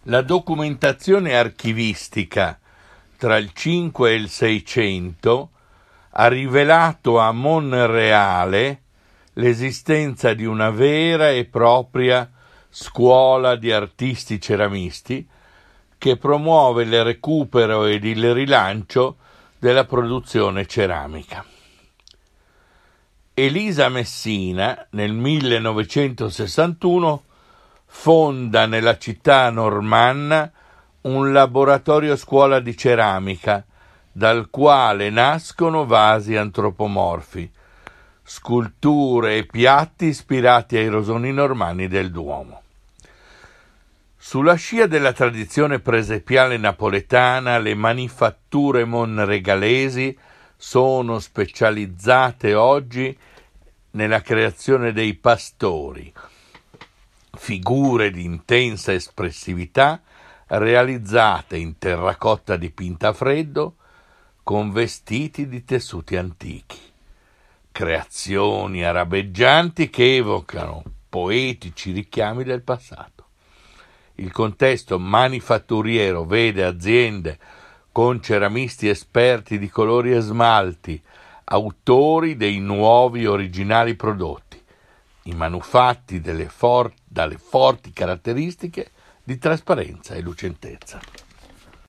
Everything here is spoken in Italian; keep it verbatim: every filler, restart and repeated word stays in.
La documentazione archivistica tra il cinque e il seicento ha rivelato a Monreale l'esistenza di una vera e propria scuola di artisti ceramisti che promuove il recupero ed il rilancio della produzione ceramica. Elisa Messina nel millenovecentosessantuno fonda nella città normanna un laboratorio scuola di ceramica dal quale nascono vasi antropomorfi, sculture e piatti ispirati ai rosoni normanni del Duomo. Sulla scia della tradizione presepiale napoletana, le manifatture monregalesi sono specializzate oggi nella creazione dei pastori, figure di intensa espressività realizzate in terracotta dipinta a freddo con vestiti di tessuti antichi, creazioni arabeggianti che evocano poetici richiami del passato. Il contesto manifatturiero vede aziende con ceramisti esperti di colori e smalti, autori dei nuovi originali prodotti, i manufatti delle for- dalle forti caratteristiche di trasparenza e lucentezza.